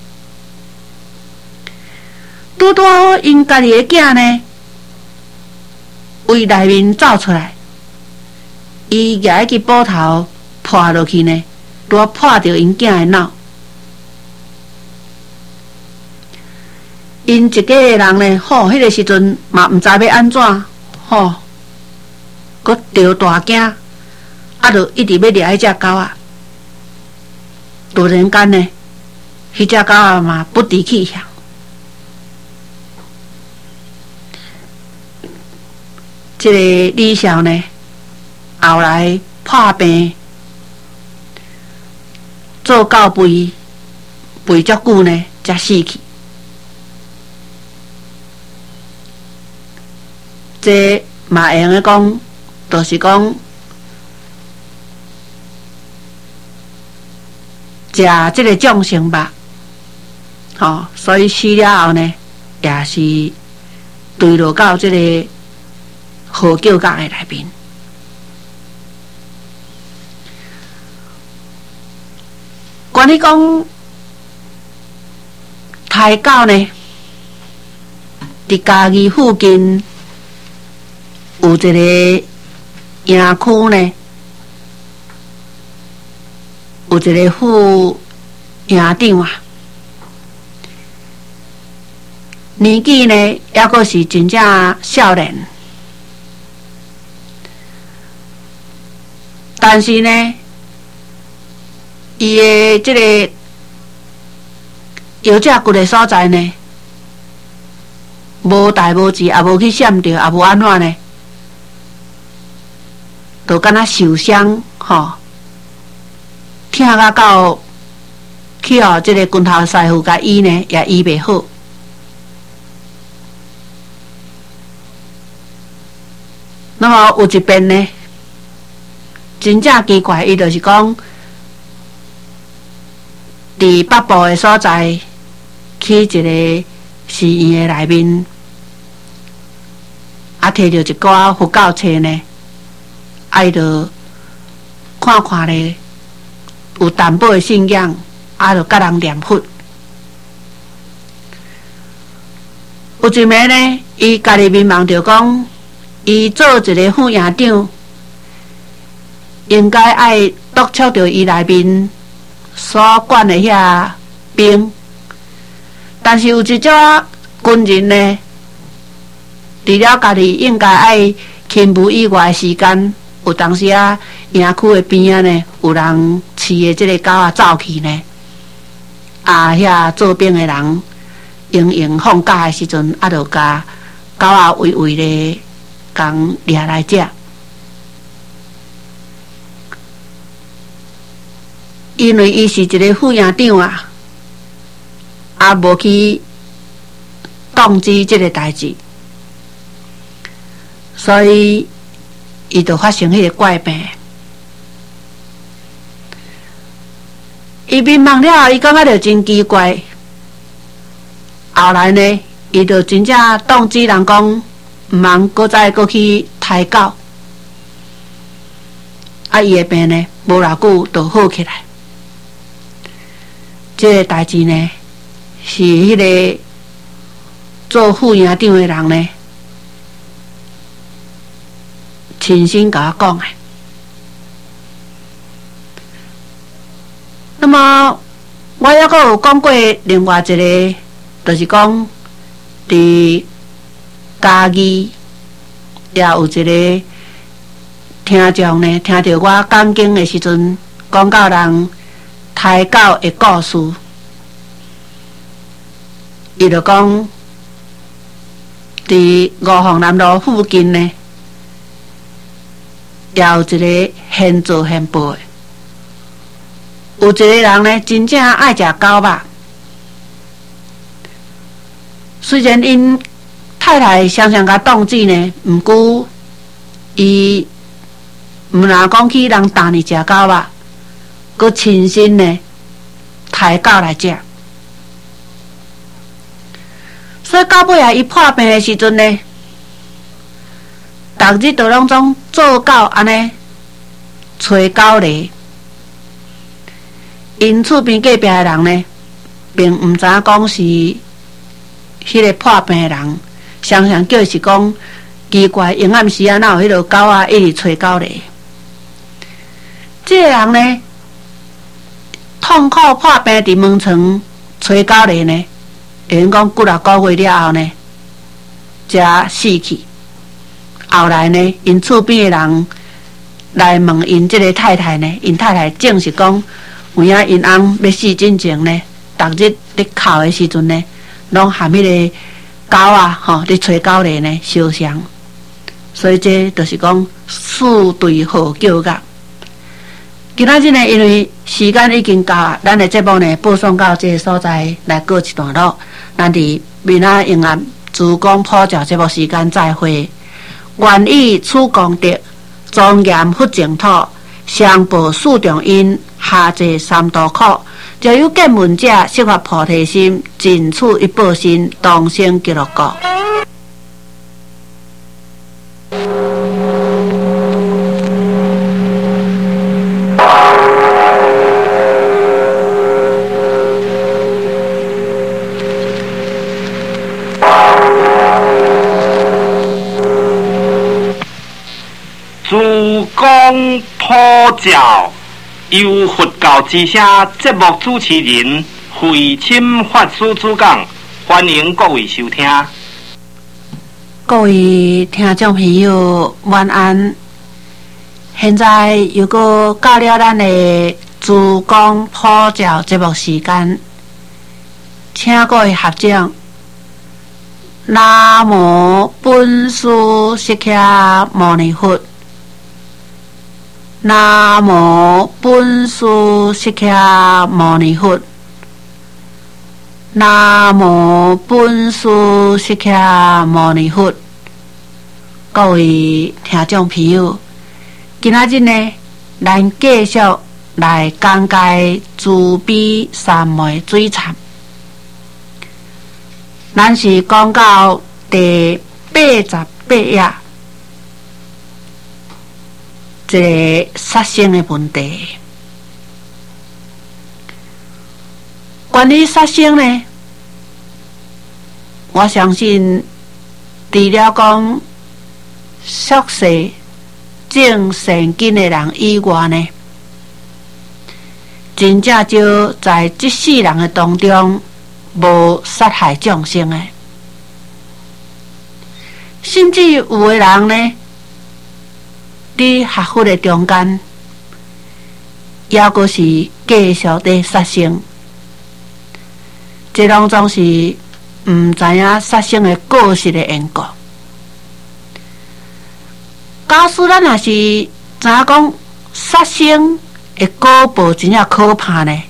拄拄好因家己的囝呢，为内面走出来，伊拿迄支斧头破落去呢，拄破着因囝的脑。因一家的人呢，迄个时阵嘛毋知要安怎，佫着大惊。就一直要掠迄只狗仔，突然间呢，迄只狗仔嘛不敌气象。这个李少呢，后来破病，做到吠足久呢，才死去。这嘛会用讲，就是讲。食这个众生肉，所以死了后呢，也是坠落到这个河九角的内面。关于讲杀狗呢，伫嘉义附近有一个营区呢。有一个副营长啊，年纪呢，抑阁是真正少年，但是呢，伊的这个腰脊骨的所在呢，无代无志，也无去闪着，也无安怎呢，就敢若受伤疼到去互这个拳头师傅甲医呢，也医袂好。那么有一遍呢，真正奇怪，伊就是讲，伫北部的所在，去一个寺院的内面，摕着一寡佛教册呢，伊就看看咧。有淡薄的信仰，就甲人念佛。有一暝呢，伊家己迷茫着讲，伊做一个副营长，应该爱督促着伊内面所管的遐兵，但是有一种军人呢，除了家己应该爱勤务以外的时间，有当时啊，营区的边啊呢，有人饲的这个狗啊走去呢，遐做兵的人用放假的时阵，就甲狗啊喂喂咧，共掠来食。因为伊是一个副营长啊，无去通知这个代志，所以伊就发生迄个怪病。伊迷茫了后，伊感觉着真奇怪。后来呢，伊就真正通知人讲，毋通再去抬狗。伊的病呢，无偌久就好起来。这个代志呢，是迄个做副营长的人呢，亲身甲我讲的。那么，我还阁有讲过另外一个，就是讲，伫嘉义也有一个听众呢，听到我讲经的时阵，讲到人抬狗的故事，伊就讲，伫五凤南路附近呢，也有一个现做现报的。有一个人呢，真正爱食狗肉。虽然因太太常常甲动志呢，毋过伊毋若讲去人打你食狗肉，佮亲身呢抬狗来食。所以到尾啊，伊破病的时阵呢，逐日都拢总做狗安尼找狗咧。因厝边隔壁的人呢，并毋知影讲是迄个破病的人，常常叫是讲奇怪，阴暗时啊，哪有迄个狗啊一直找狗咧？这个人呢，痛苦破病伫门床找狗咧呢，会讲几啊个月了后呢，才死去。后来呢，因厝边的人来问因这个太太呢，因太太证实讲，有影因翁要死之前呢，逐日咧哭的时阵呢，拢含迄个狗啊，咧找狗咧呢烧伤。所以这就是讲四对好叫甲。今仔日呢，因为时间已经到，咱的节目呢播送到这个所在来告一段落。咱伫明仔永安主讲普教节目时间再会。愿以此功德，庄严佛净土，上报四重因，下济三途苦。就有见闻者，释发菩提心，尽此一报身，当生极乐国。 主公普教，由佛教之声节目主持人慧钦法师主讲，欢迎各位收听。 各位听众朋友，晚安。现在又搁到了咱的主讲普教节目时间，请各位合掌。南无本师释迦牟尼佛。南无本师释迦牟尼佛。南无本师释迦牟尼佛。各位听众朋友，今仔日呢，咱继续来讲解慈悲三昧水忏。咱是讲到第88页。一个杀生的问题，关于杀生呢，我相信除了讲俗世种善根的人以外呢， 真正就在这世人的当中无杀害众生的，甚至有的人呢，伫学佛的中间，也阁是继续伫杀生，这拢总是毋知影杀生的果实的缘故。假使咱若是知影讲杀生的果报真正可怕呢，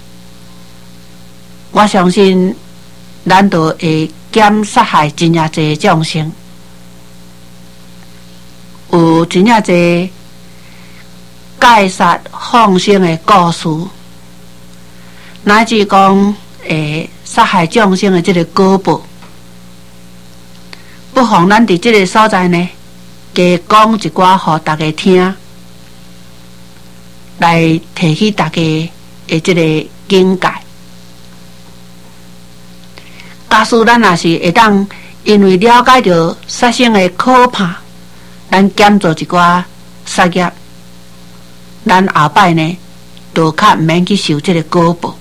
我相信咱就会减杀害真正侪众生。有真正侪戒杀放生的故事，乃至讲杀害众生的这个果报，不妨咱伫这个所在呢，加讲一寡互大家听，来提起大家的这个境界。假使咱若是会当因为了解到杀生的可怕，咱减做一寡杀业，咱后摆呢，就较毋免去受这个果报。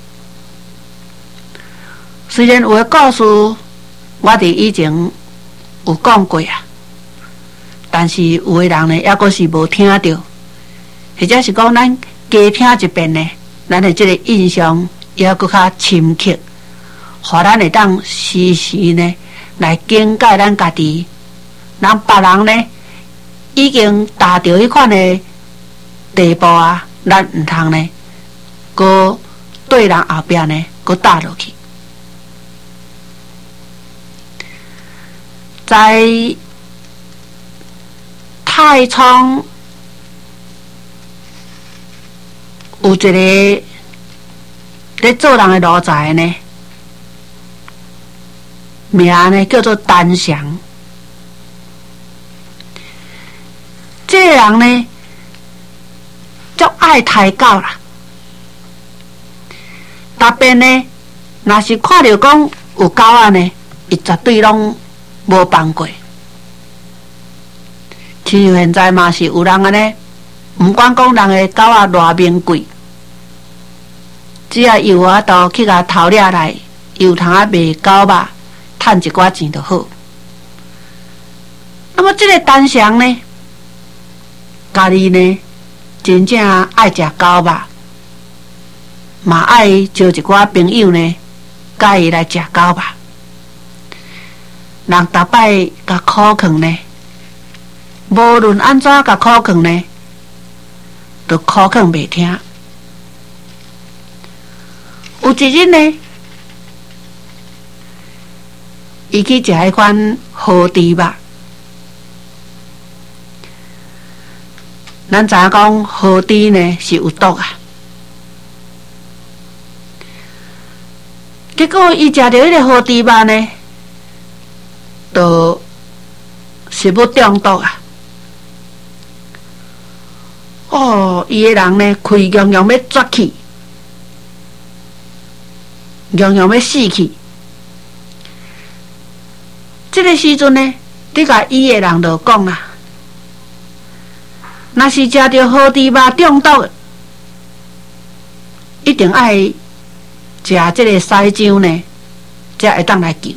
虽然有个故事，我伫以前有讲过啊，但是有的人呢，抑阁是无听到，或者是讲咱加听一遍呢，咱的这个印象也阁较深刻，互咱会当时时呢来警戒咱家己，让别人呢已经达到迄款的地步啊，咱毋通呢，搁对人后壁呢，搁打落去。在太仓有一个咧做人的奴才呢，名呢叫做单祥。这个人呢，足爱抬狗啦。特别呢，若是看到讲有狗仔呢，伊绝对拢无放过。亲像现在嘛是有人安尼，毋管讲人的狗仔偌名贵，只要有法度去甲偷掠来，有通啊卖狗肉，趁一寡钱就好。那么这个单祥呢，家己呢真正爱食狗肉，嘛爱招一寡朋友呢，甲伊来食狗肉。人逐摆甲苦劝呢，无论安怎甲苦劝呢，都苦劝袂听。有一日呢，伊去食迄款好猪肉。咱知影讲好猪呢是有毒啊，结果伊食到迄个好猪肉呢，就食物中毒啊！哦，伊个人呢，气洋洋要绝去，洋洋要死去。这个时阵呢，你甲伊个人就讲啦，若是食到好猪肉中毒，一定爱食这个西酱呢，才会当来救。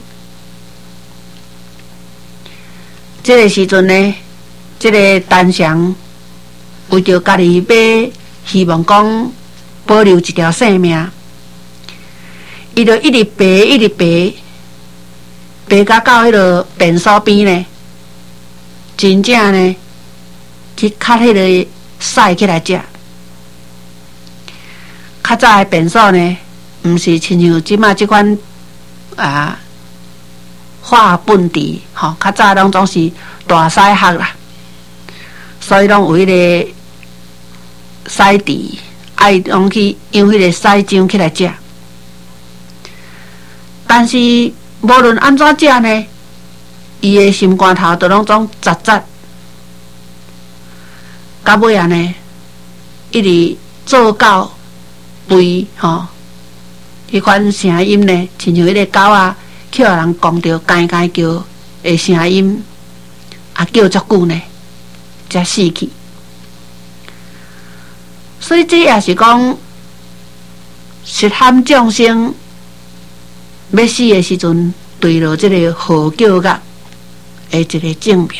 这个时阵呢，这个单祥为着家己要希望讲保留一条性命，伊就一直爬，一直爬，爬到迄个便所边呢，真正呢去砍迄个屎起来食。较早的便所呢，毋是亲像即马即款化粪池，吼，较早拢总是大屎壳啦，所以拢有迄个屎池，爱拢去用迄个屎浆起来食。但是无论安怎食呢，伊的心肝头都拢总杂杂，到尾啊呢，一直做到肥，吼，迄款声音呢，亲像迄个狗仔去互人讲着干干叫的声音，叫足久呢，才死去。所以这也是讲， 是喊众生要死的时阵，对了这个号叫甲的一个证明。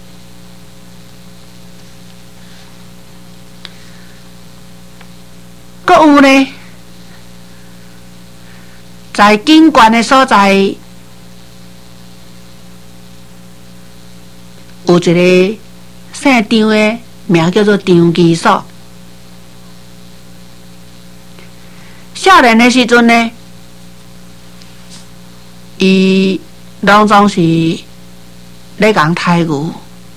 阁有呢，在景观的所在，有一个姓张的名叫做张基所。少年的时阵呢，伊拢总是咧讲抬牛。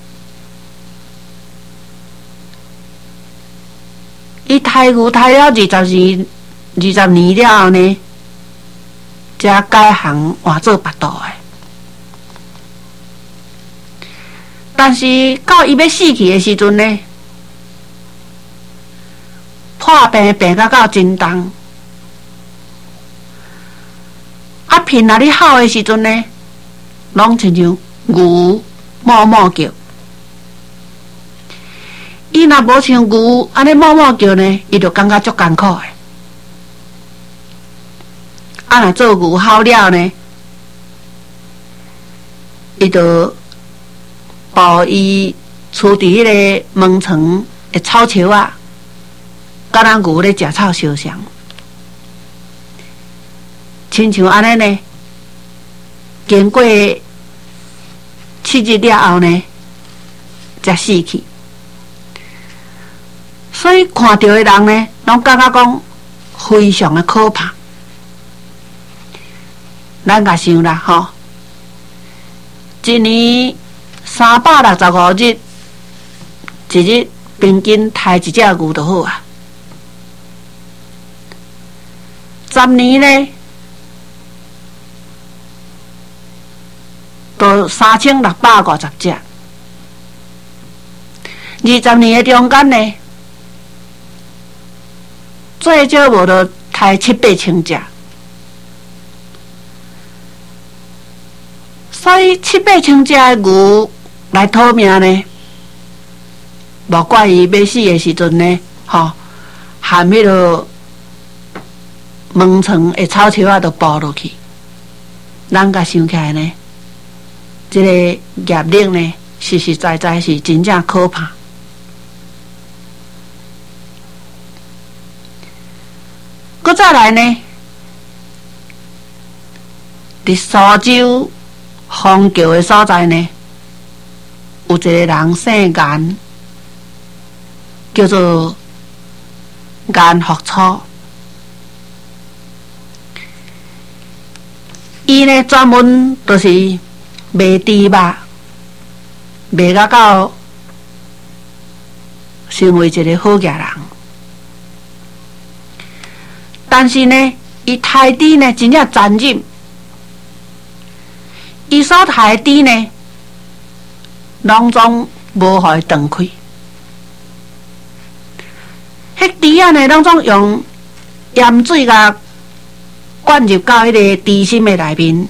伊抬牛抬了20年了后呢，才改行换做别道的。但是到伊要死去的时阵呢，破病病到真重。啊，爿若咧吼的时阵呢，拢亲像牛哞哞叫。伊若无像牛安尼哞哞叫呢，伊就感觉足艰苦的。啊，若做牛吼了呢，伊就抱伊厝伫迄个门床的草树啊，甲咱牛咧食草相像。亲像安尼呢，经过7日了后呢，才死去。所以看到的人呢，拢感觉讲非常的可怕。咱甲想啦吼，一年365日，一日平均抬一只牛就好啊。10年呢，都3650只。20年的中间呢，最少无就抬700-8千只。所以700-8千只的牛来讨命呢，无怪伊要死的时阵呢，含迄落门床的草树啊，都抱落去。咱甲想起来呢，这个业力呢，实实在在是真正可怕。搁再来呢，伫苏州虹桥的所在呢，有一个人姓颜，叫做颜福初。伊呢专门就是卖猪肉，卖到成为一个好业人。但是呢，伊抬猪呢真正残忍。伊所抬的猪呢，拢总无互伊断开。迄猪仔呢，拢总用盐水甲灌入到迄个猪心的内面，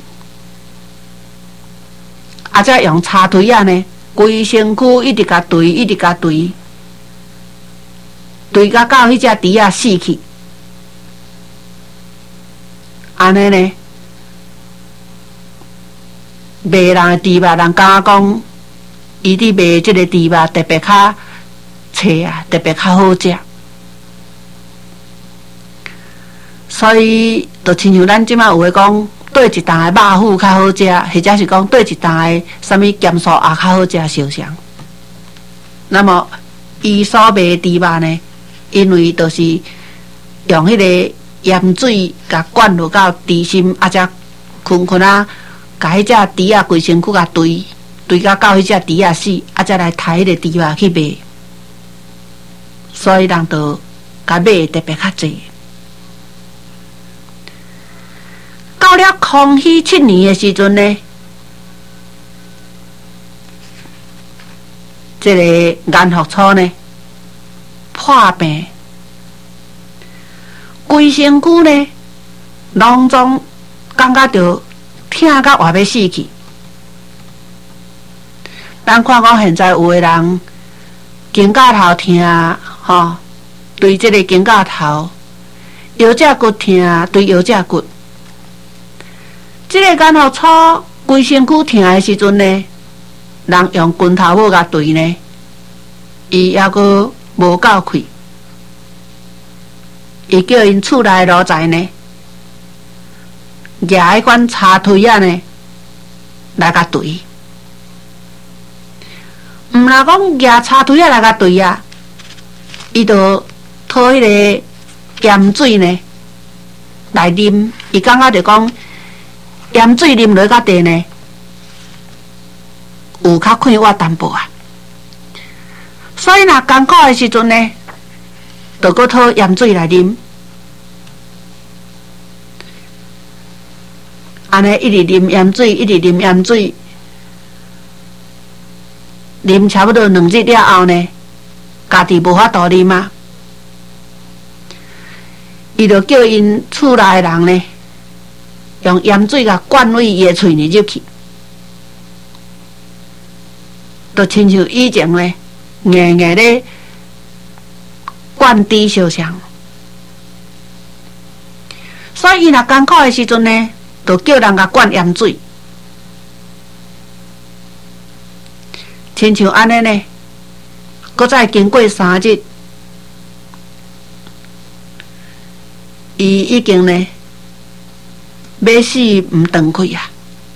啊，再用插腿啊呢，规身躯一直甲对，一直甲对，对甲到迄只猪仔死去。安尼呢，卖人的猪肉，人感觉讲，伊伫卖即个猪肉特别较脆啊，特别较好食。所以，就亲像咱即摆有诶讲，对一档的肉腐较好食，或者是讲对一档的什物咸酥鸭较好食相像。那么，伊所卖的猪肉呢，因为就是用迄个盐水甲灌入到猪心，啊，才困啊，甲迄只猪仔规身躯甲对甲到迄只猪仔死，啊，才来抬迄个猪肉去卖。所以人就甲买特别较济。到了康熙7年的时阵呢，这个颜福初呢破病，规身躯呢拢总感觉到疼到活要死去。咱看讲现在有的人肩胛头疼，对这个肩胛头， 腰脊骨疼，对腰脊骨。这个眼福草规身躯疼的时阵呢，人用拳头母甲对呢，伊还阁无够气，伊叫因厝内老宅呢，举迄款插推啊呢，来甲对。毋若讲举插推啊来甲对啊，伊就讨迄个盐水呢来啉，伊感觉着讲盐水啉落到地呢，有较快活淡薄啊。所以若艰苦的时阵呢，就搁讨盐水来啉，安尼一直啉盐水，一直啉盐水，啉差不多2日了后呢，家己无法度啉啊。伊就叫因厝内的人呢，用盐水甲灌入伊的喙里入去，就亲像以前呢，硬硬咧灌猪烧香。所以伊若艰苦的时阵呢，就叫人甲灌盐水，亲像安尼呢，搁再经过3日。伊已经呢，要死毋断气啊！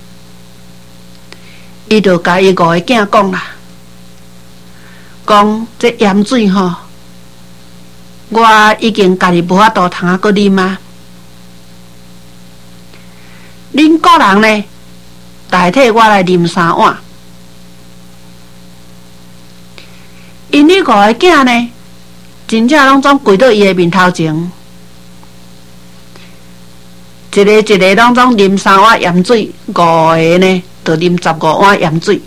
伊就甲伊5个囝讲啦，讲这盐水吼，我已经家己无法度通啊搁啉啊。恁个人呢，代替我来啉3碗。因迄5个囝呢，真正拢总跪到伊的面头前。一个一个拢总啉3碗盐水，5个呢就啉15碗盐水。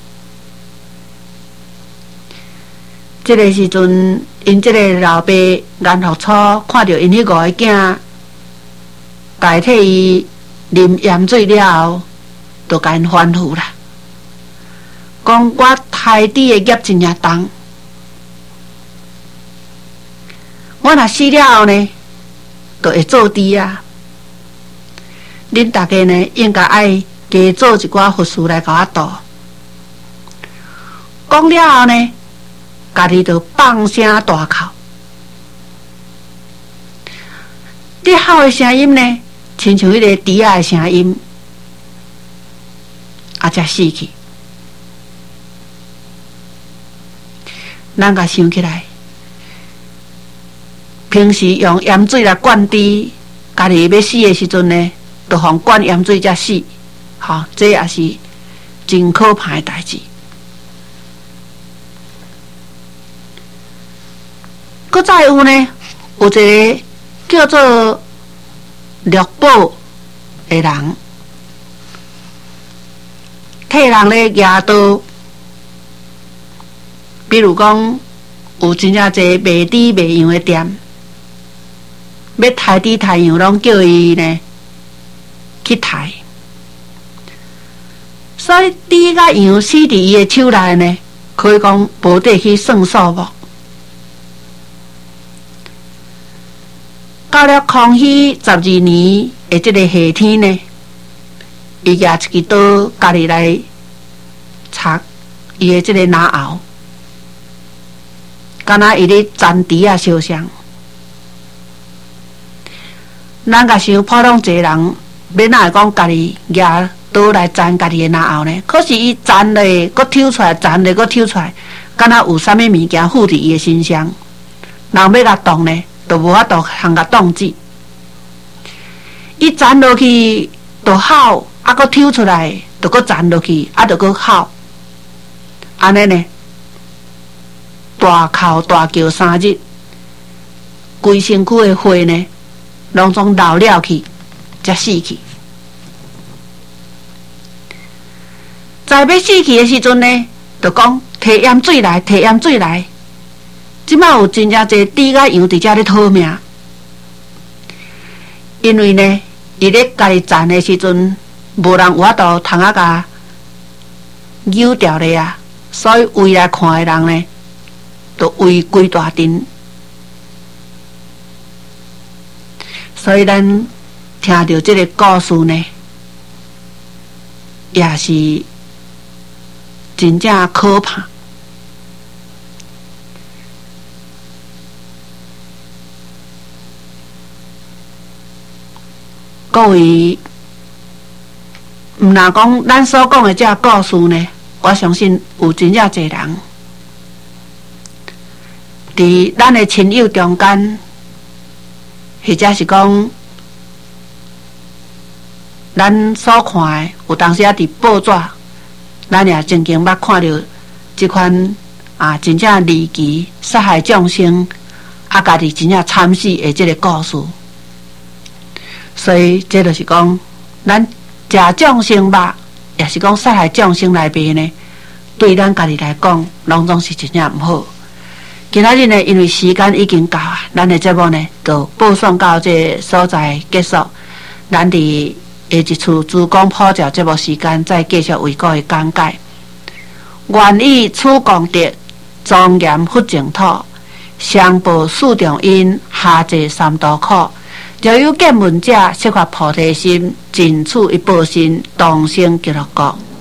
这个时阵，因这个老爸颜福草看到因迄5个囝代替伊啉盐水了后，就甲因欢呼啦，讲我害猪的业真正重，我若死了后呢，就会做猪啊。恁大家呢，应该爱加做一寡佛事来甲我度。讲了后呢，家己就放声大哭。你吼的声音呢，亲像迄个猪仔的声音，才死去。咱甲想起来，平时用盐水来灌猪，家己要死的时阵呢，就互灌盐水才死，这也是真可怕的代志。搁再有呢，有一个叫做绿宝的人，替人咧举刀，比如讲有真正侪卖猪卖羊的店，要抬猪抬羊，拢叫伊呢去抬。所以猪甲羊死伫伊的手内呢，可以讲无得去算数无。到了康熙12年的这个夏天呢，伊举一支刀，家己来插伊的这个拿后，敢若伊咧斩猪啊烧香。咱甲想普通一个人，要哪会讲家己举刀来斩家己的拿后呢？可是伊斩咧，搁抽出来，斩咧，搁抽出来，敢若有啥物物件附伫伊的身上，人要甲动呢，就无法度通甲动止。伊斩落去就吼，搁抽出来，就搁斩落去，就搁吼，安尼呢，大哭大叫3日，规身躯的血呢，拢总流了去，才死去。在要死去的时阵呢，就讲摕盐水来，摕盐水来。即摆有真正侪猪甲羊伫遮咧讨命，因为呢，伊咧家己斩的时阵，无人有法度通啊甲扭掉咧啊，所以围来看的人呢，就围规大阵。 所以咱听到这个故事呢，也是真正可怕。各位，毋若讲咱所讲的这故事呢，我相信有真正侪人伫咱的亲友中间，或者是讲咱所看的，有当时啊伫报纸，咱也曾经捌看到即款真正离奇杀害众生，家己真正惨死的即个故事。所以这就是讲，咱食众生肉，也是讲杀害众生来卖呢，对咱家己来讲，拢总是真正毋好。今仔日呢，因为时间已经到啊，咱的节目呢，就播送到这个所在结束。咱伫下一次主讲普教节目时间，再继续为各位讲解。愿以此功德，庄严佛净土，上报四重因，下济三途苦。若有见闻者，悉发菩提心，尽此一报身，同生极乐国。